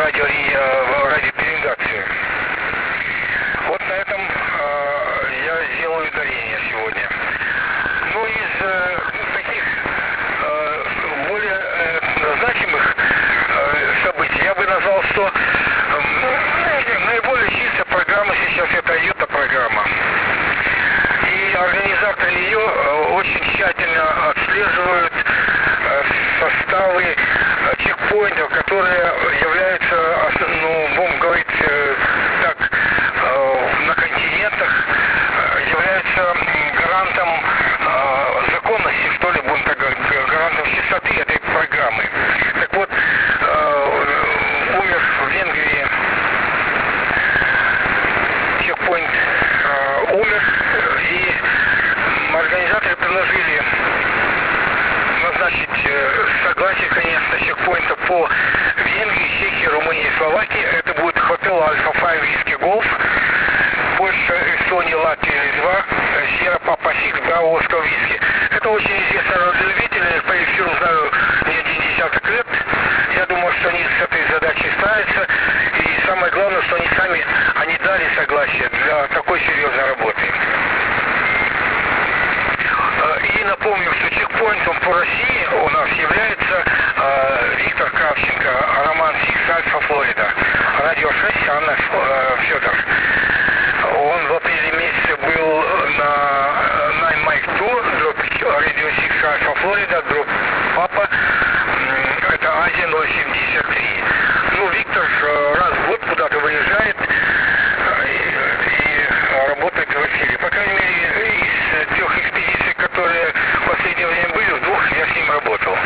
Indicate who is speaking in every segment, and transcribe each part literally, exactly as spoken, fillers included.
Speaker 1: радио, радиопеленгацию. Вот на этом э, я сделаю ударение сегодня. Ну, из э, таких э, более э, значимых э, событий я бы назвал, что э, наиболее чистая программа сейчас это Юта-программа. И организаторы ее э, очень тщательно отслеживают э, составы э, чекпоинтов, которые являются, ну, будем говорить э, так, э, на континентах, э, являются гарантом э, законности, что ли, будем так говорить, гарантом чистоты этой программы. Так вот, э, умер в Венгрии чекпоинт, э, умер, и организаторы предложили назначить э, согласие, конечно, чекпоинта по Венгрии, Чехии, Румынии и Словакии. Это будет Hotel Alpha пять Whiskey Golf, Польша, Эстония, Латвия, Литва, Sierra Papa Six Bravo Oscar Whiskey. Это очень известный радиолюбитель, по эфиру знаю не один десяток лет. Я думаю, что они с этой задачей справятся. И самое главное, что они сами, они дали согласие для такой серьезной работы. И напомню, что чекпоинтом по России у нас является э, Виктор Кравченко, Роман Сикс, Альфа, Флорида. Радио шесть, Анна э, Федор. Он в апреле месяце был на Nine Mike два, дроп Radio шесть, Альфа, Флорида, дроп Папа. Это Азия ноль семьдесят три. Ну, Виктор раз в год куда-то выезжает и, и работает в эфире. По крайней мере, из трех экспедиций, которые в последнее время были, в двух я с ним работал.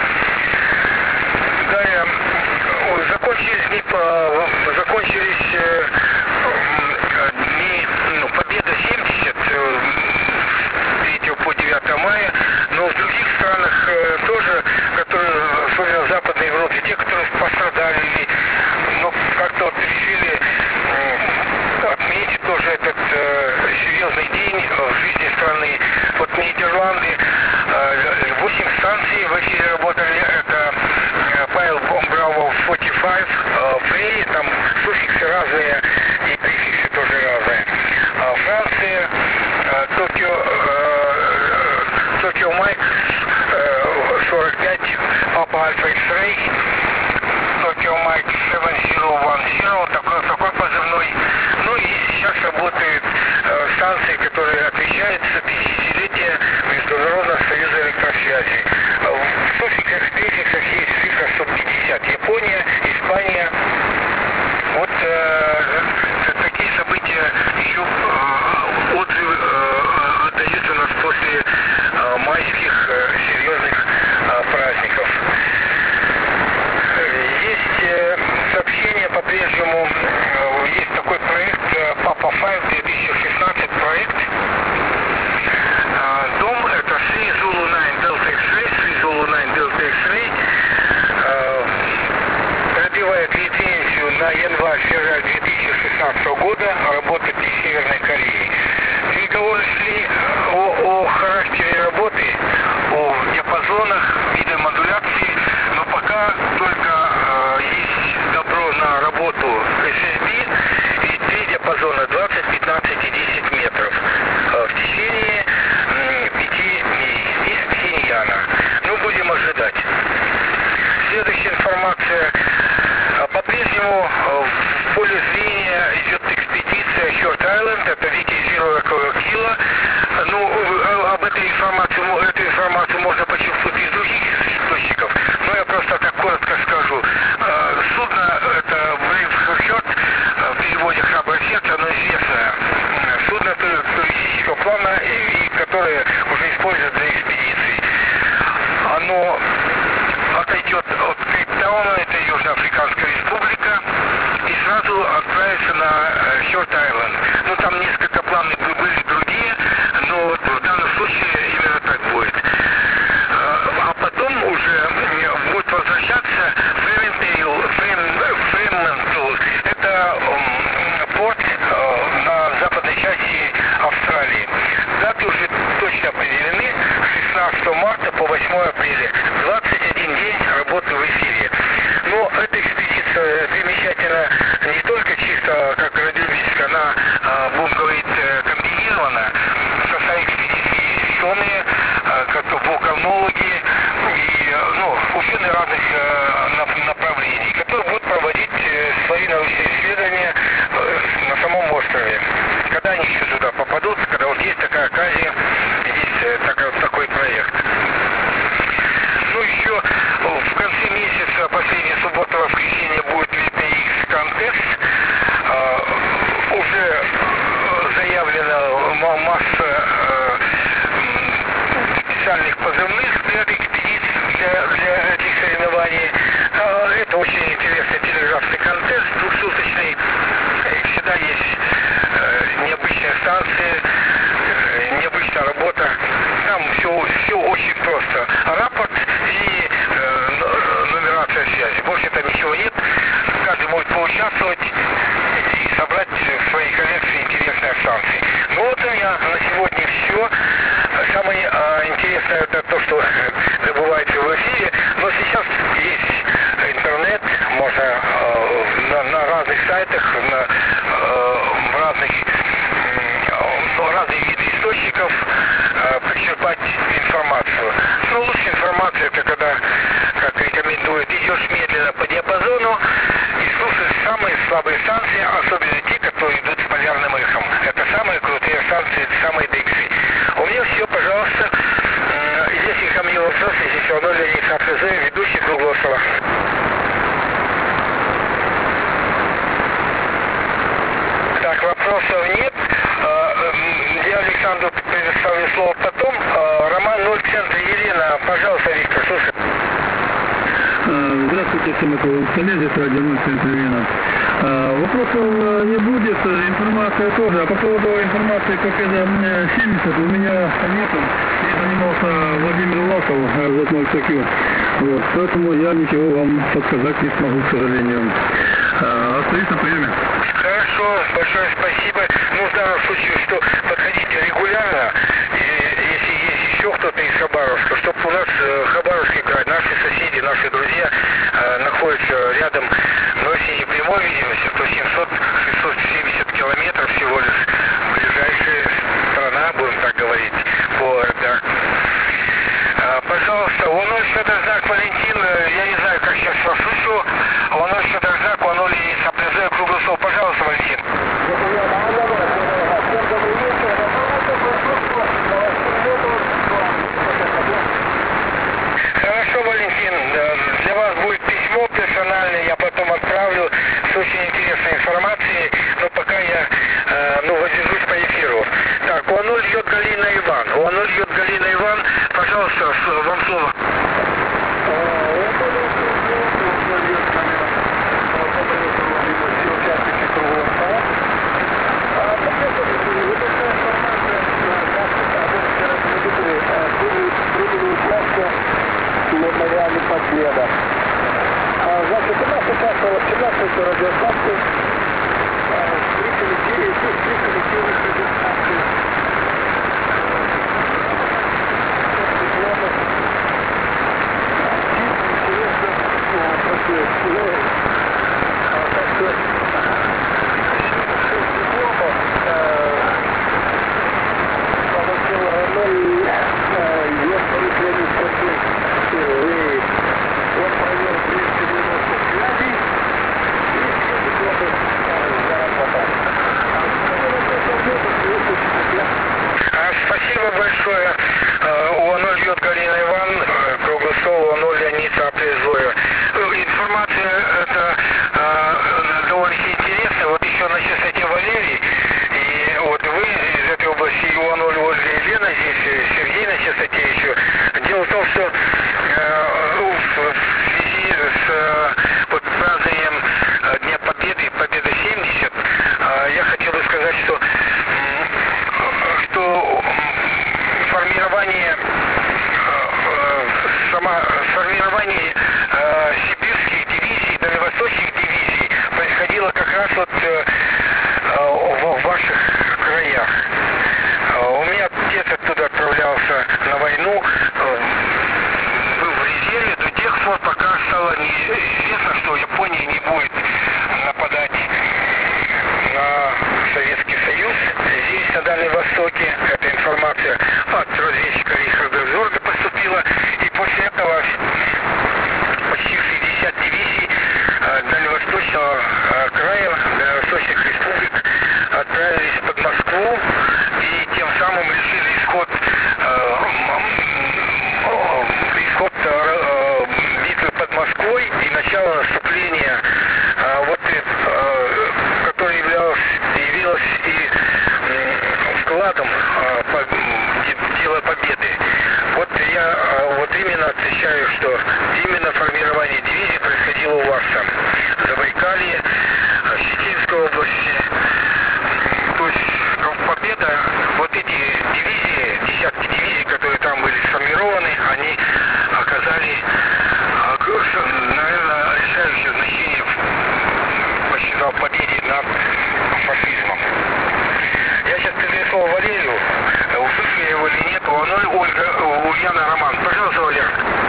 Speaker 1: Далее, закончились дни, закончились дни, ну, Победа семьдесят, с третьего по девятое мая, но в других странах тоже, которые, особенно в Западной Европе, те, которые пострадали, но как-то вот решили отметить тоже этот э, серьезный день в жизни страны. Вот Нидерланды, э, восемь станций в эфире работали, это э, Павел Браво сорок пять, э, Фрей, там суффиксы разные и префиксы тоже разные. Э, Франция, э, Токио, э, Токио Майк, э, сорок пять, Папа Альфа X-Ray, Токио Майк семь ноль один ноль, такой, такой позывной. Ну и сейчас работают э, станции, которые отвечают за десятилетие Международного союза электросвязи. В суффиксах, префиксах есть цифра сто пятьдесят. Япония, Испания. Вот э, такие события еще э, отзывы э, отдаются у нас после э, майских э, серьезных э, праздников. Есть э, сообщение по-прежнему, э, есть такой проект э, Papa пять две тысячи шестнадцать проект. Э, дом это три Zulu девять Delta X-Ray, три Zulu девять Delta X-Ray. Э, пробивает лицензию на январь-февраль две тысячи шестнадцатого года, работает из Северной Кореи. Переговоры шли о, о характере работы, о диапазонах, виде модуляции, но пока только э, есть добро на работу эс эс би и три диапазона двадцать, пятнадцать и десять метров э, в течение э, пяти дней из Пхеньяна. Ну, будем ожидать. Следующая информация. По-прежнему в поле зрения идет экспедиция Short Island, это Вики Zero Kilo. Ну, об этой информации, эту информацию можно почерпнуть из других источников, но я просто так коротко скажу. Судно, это Brave Heart, в переводе «Храброе сердце», оно известное. Судно туристического плана, и, и которое уже используют для экспедиций. Оно отойдет от Кейптауна, это Южноафриканская республика, и сразу отправится на Short Island. Ну, там несколько планов были другие, но вот в данном случае именно так будет. А потом уже будет возвращаться в Фрементл. Это порт на западной части Австралии. Даты уже точно определены. С шестнадцатого марта по восьмое апреля. двадцать один день работы в эфире. Но эта экспедиция ученые разных направлений, которые будут проводить свои научные исследования на самом острове. Когда они еще туда попадут, когда вот есть такая оказия, есть такой, такой проект. Ну еще в конце месяца, последняя суббота, воскресенье, будет ви пи икс Contest. Уже заявлена масса специальных позывных для экспедиций, для, для этих соревнований. Это очень интересный телеграфный контест, двухсуточный. Всегда есть необычные станции, необычная работа. Там все, все очень просто. Рапорт и э, нумерация связи. Больше там ничего нет. Каждый может поучаствовать и собрать в своей коллекции интересные станции. Ну вот у меня на сегодня все. Самое э, интересное это то, что добывается в эфире. Но сейчас есть интернет, можно э, на, на разных сайтах, на э, разных э, разные виды источников э, почерпать информацию. Но лучшая информация это когда, как рекомендуют, идешь медленно по диапазону и слушаешь самые слабые станции, особенно те, которые идут с полярным эхом. Это самые крутые станции, самые дикси. У меня все, пожалуйста. Если ко мне вопросы, здесь все равно Леонид Сапрезы, ведущий Круглого стола. Так, вопросов нет. Я Александру предоставлю слово потом. Роман ноль центр Елена. Пожалуйста, Виктор, слушай.
Speaker 2: Здравствуйте, всем коллеги, здесь радио ноль центр Елена. Вопросов не будет, информация тоже. А по поводу информации как это семьдесят у меня нету. Я занимался Владимир Лаков, вот ноль КЮ. Вот, поэтому я ничего вам подсказать не смогу, к сожалению. Остаюсь на приеме.
Speaker 1: Хорошо, большое спасибо. Ну, в данном случае, что подходите регулярно, и, если есть еще кто-то из Хабаровска, чтобы у нас Хабаровский край, наши соседи, наши друзья э, находятся рядом, но если не прямой видимости, то семьсот шестьсот семьдесят километров всего лишь ближайшая страна, будем так говорить, по да. э, Пожалуйста, он что-то знак Валентин, я не знаю, как сейчас вас слышу, он что-то знак, он Леонид Сапрезы, Круглый стол. Пожалуйста, Валентин. Хорошо, Валентин, для вас будет письмо персональное, я потом отправлю с очень интересной информацией, но пока я ну, воздержусь по эфиру. Так, у нуль льет Галина Иван. У нуль льет Галина Иван, пожалуйста, вам слово.
Speaker 3: Мемориальный победа. Значит, у нас участвовало семнадцать радиостанций, три коллективных радиостанций. Он провел двести девяносто связей и
Speaker 1: Москвой и начало наступления, а, вот, а, которое являлось, явилось и м, вкладом а, по, дела победы. Вот я а, вот именно отвечаю, что именно формирование дивизии происходило у вас там, в Забайкалье, в Щетинской области. То есть победа, вот эти дивизии, десятки дивизий, которые там были сформированы, они оказали, наверное, решающее значение в победе над фашизмом. Я сейчас передаю слово Валерию, услышу я его или нет. О ноль Ольга, Ульяна, Роман. Пожалуйста, Валерий.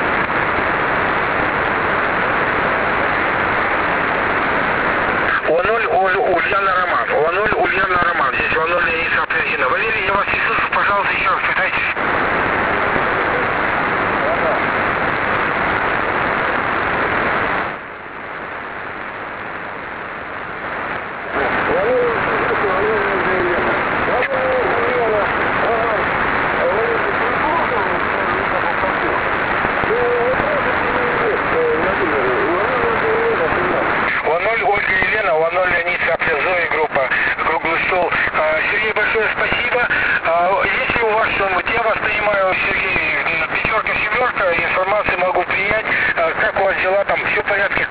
Speaker 1: О ноль Ульяна, Роман. О ноль Ульяна, Роман. Здесь О ноль Леонид Сапрезина. Валерий, я вас не слышу. Пожалуйста, еще раз пытайтесь. Сергей, большое спасибо. Если у вас что-нибудь, я вас понимаю, Сергей, пятерка, семерка, информацию могу принять. Как у вас дела, там все в порядке?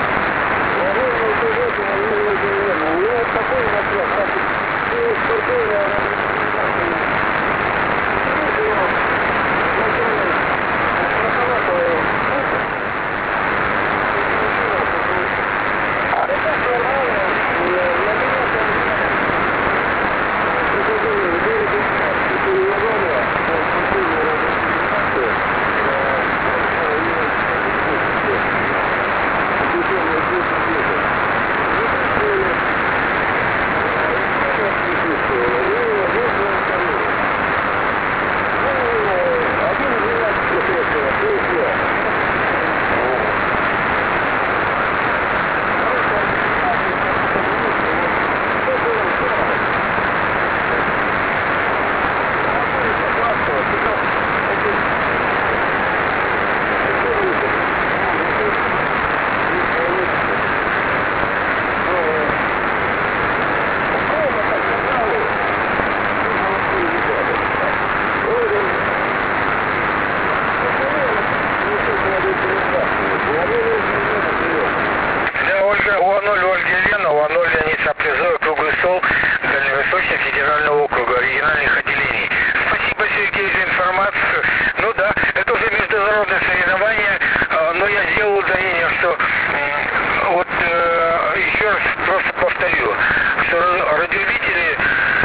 Speaker 1: Дальневосточный федерального округа, региональных отделений. Спасибо, Сергей, за информацию. Ну да, это уже международное соревнование, но я сделал ударение, что вот еще раз просто повторю, что радиолюбители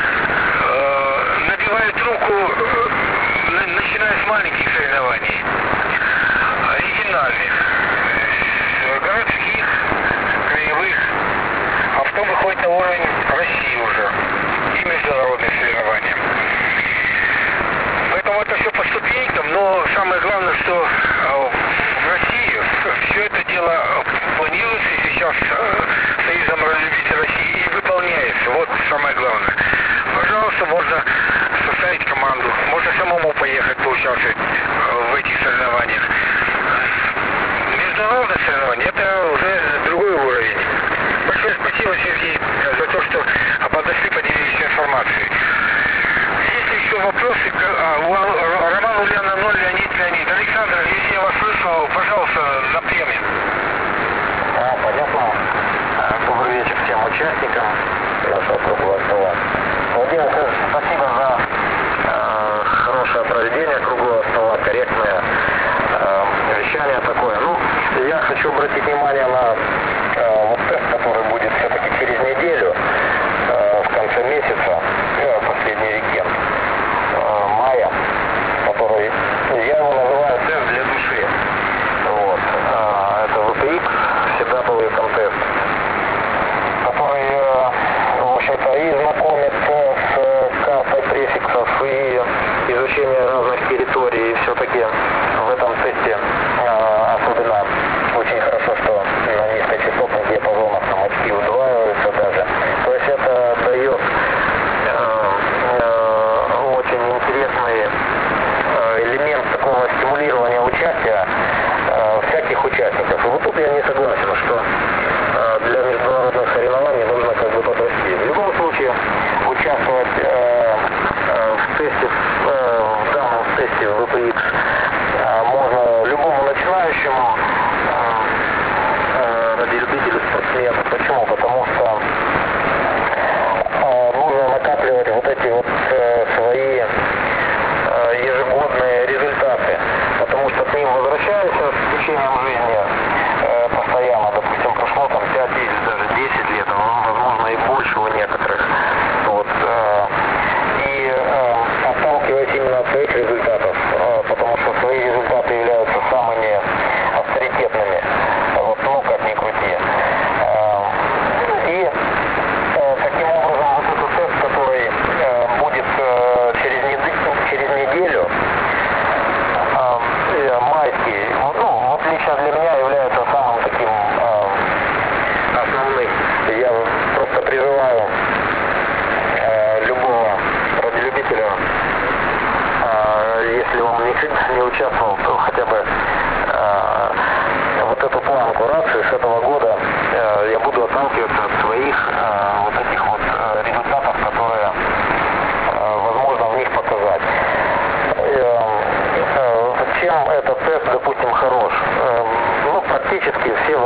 Speaker 1: набивают руку, начиная с маленьких соревнований, региональных, городских, краевых, а потом выходит на уровень России уже и международные соревнования. Поэтому это все по ступенькам, но самое главное, что в России все это дело планируется и сейчас Союзом радиолюбителей России и выполняется. Вот самое главное. Пожалуйста, можно составить команду, можно самому поехать поучаствовать в этих соревнованиях. Международное соревнование — это уже другой уровень. Большое спасибо, Сергей, за то, что подошли, поделились информацией. Есть ли еще вопросы? А, Роман Ульяна, ноль, Леонид, Леонид. Александр, если я вас слышу, пожалуйста, на приеме.
Speaker 3: Да, понятно. Добрый вечер всем участникам нашего круглого стола. Владимир, спасибо за э, хорошее проведение круглого стола, корректное э, вещание такое. Ну, я хочу обратить внимание на э, вот тест, который будет все-таки через неделю, э, в конце месяца, э, последний уикенд э, мая, который я его называю тест для души. Вот. Э, это ви пи икс, всегда был контест, который, э, в общем-то, и знакомит с картой префиксов, и изучение разных территорий, и все-таки в этом тесте э, особенно очень хорошо, что на низкочастотных диапазонах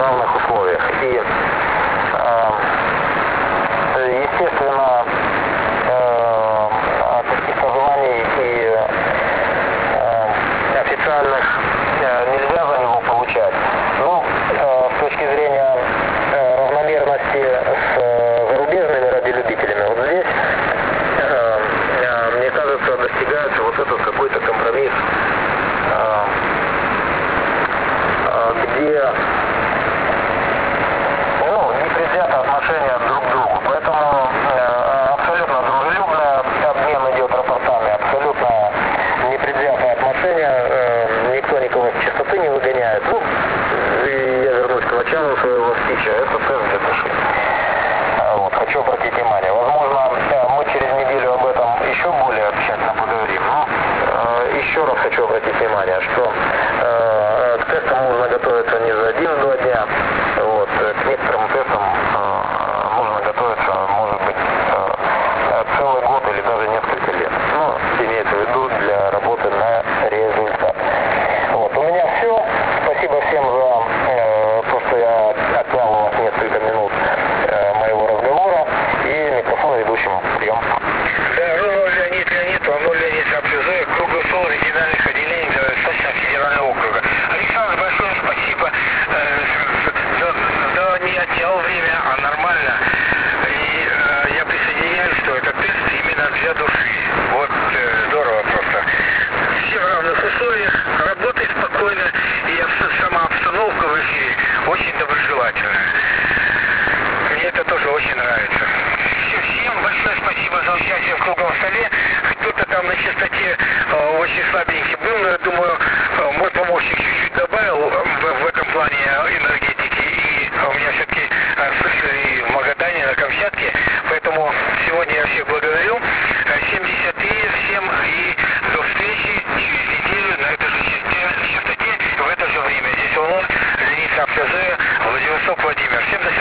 Speaker 3: равных условиях. И, естественно, таких пожеланий и официальных нельзя за него получать. Но с точки зрения равномерности с зарубежными радиолюбителями, вот здесь, мне кажется, достигается вот этот какой-то компромисс, где ну, непредвзято отношение друг к другу. Поэтому абсолютно дружелюбный обмен идет рапортами, абсолютно непредвзятое отношение, никто никого с чистоты не выгоняет. Ну, и я вернусь к началу своего спича, это тест для души. Вот, хочу обратить внимание, возможно, мы через неделю об этом еще более тщательно поговорим, но э, еще раз хочу обратить внимание, что э, к тестам можно готовиться не за один-два дня, вот, к некоторым тестам э, можно готовиться, может быть, э, целый год или даже несколько лет, но имеется в виду для работы на результат. Вот, у меня все, спасибо всем за э, то, что я отнял у вас несколько минут э, моего разговора, и микрофон ведущему. Прием.
Speaker 1: Да, Ронал Леонид Леонид, Ронал Леонид Сапризой, круглый стол региональных отделений Восточного федерального округа. Александр, большое спасибо э, за, за не отнял время, а нормально. И э, я присоединяюсь, что этот тест именно для души. Вот э, здорово просто. Все в равных условиях, работай спокойно, и сама обстановка в эфире очень доброжелательная. Мне это тоже очень нравится. Всем большое спасибо за участие в круглом столе. Кто-то там на частоте э, очень слабенький был, но я думаю, э, мой помощник чуть-чуть добавил в, в этом плане энергетики. И у меня все-таки э, слышали в Магадане, на Камчатке. Поэтому сегодня я всех благодарю. семьдесят три всем и до встречи через неделю на этой же частоте в это же время. Здесь Леонид Сапризой, Владивосток, Владимир. Всем до свидания.